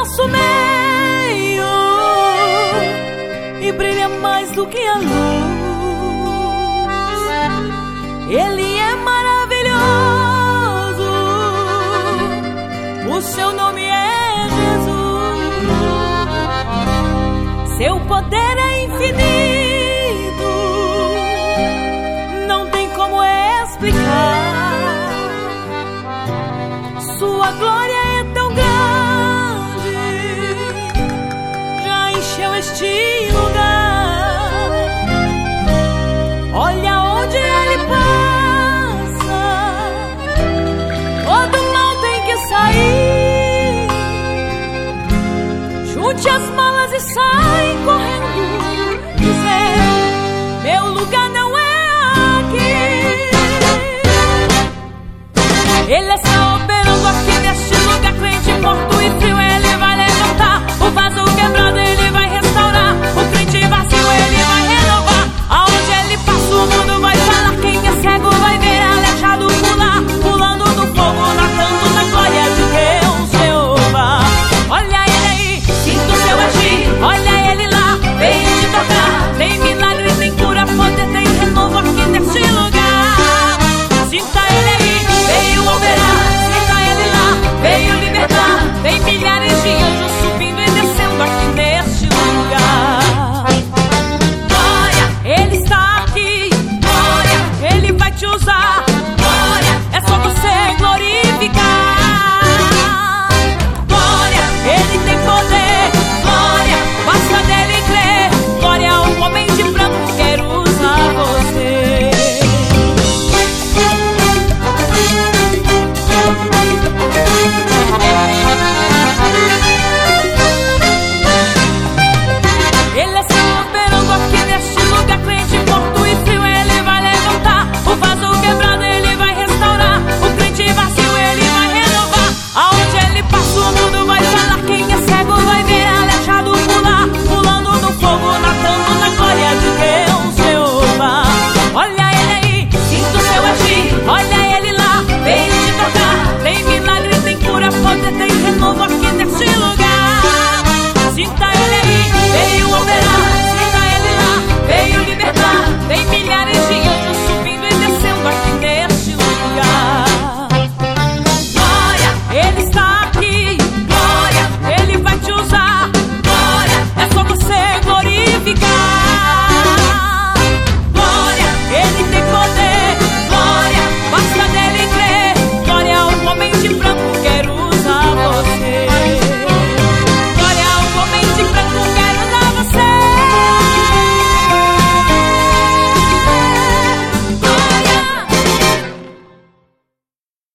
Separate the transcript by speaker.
Speaker 1: nosso meio e brilha mais do que a luz. Ele é maravilhoso, o seu nome é Jesus. Seu poder é infinito, não tem como explicar. Sua glória é tão grande, já encheu este lugar. Olha onde ele passa, todo mal tem que sair. Junte as malas e sai correndo, dizendo: meu lugar não é aqui. Ele é